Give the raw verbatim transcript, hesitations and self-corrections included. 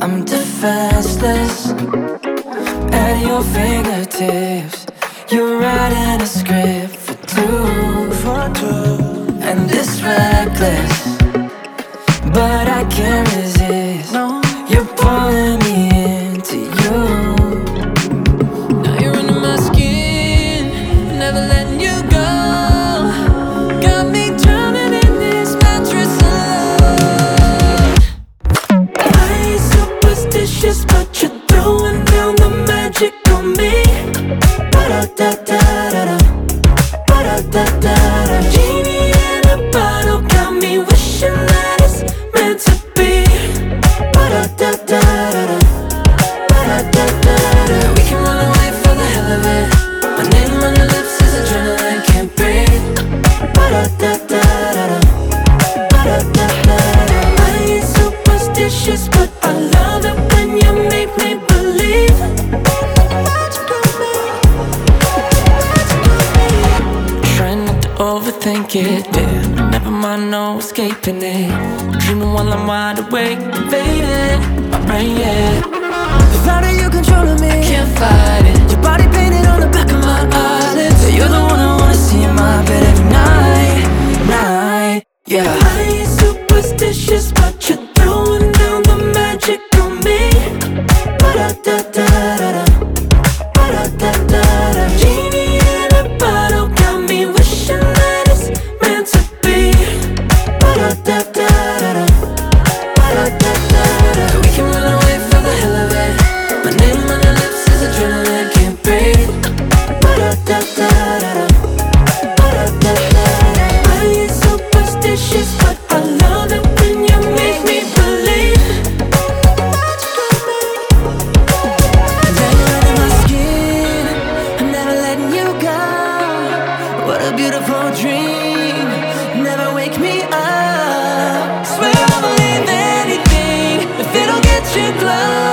I'm defenseless at your fingertips. You're writing a script for two, for two. And it's reckless, but I can't resist. No. You're pulling me into you. Now you're under my skin, never letting you go. Got me drowning in this mattress alone. I ain't superstitious, but you're throwing down the magic on me. Ba-da-da-da-da-da, ba-da-da-da-da. Genie in a bottle got me wishing that it's meant to be. Ba-da-da-da-da-da, ba-da-da-da-da. We can run away for the hell of it. My name on your lips is adrenaline, can't breathe. Ba-da-da-da-da-da, ba-da-da-da-da. I ain't superstitious, but I love it when you make me believe. Trying not to overthink it, yeah. Never mind, no escaping it. Dreaming while I'm wide awake, fading my brain, yeah. The thought of you controlling me, I can't fight it. Your body painted on the back of my eyelids. You're the one I wanna see in my bed every night, night, yeah. I ain't superstitious, but you're throwing down the magic on me. Ba-da-da-da-da-da, ba-da-da-da-da. Genie in a bottle got me wishing that it's meant to be. Ba-da-da-da-da-da, ba-da-da-da-da. We can run away for the hell of it. My name on your lips is adrenaline, can't breathe. Ba-da-da-da-da-da, ba-da-da-da-da. I ain't superstitious, but I love it when you make me believe. Now you're under my skin, I'm never letting you go. What a beautiful dream, never wake me up. Swear I'll believe anything if it'll get you close.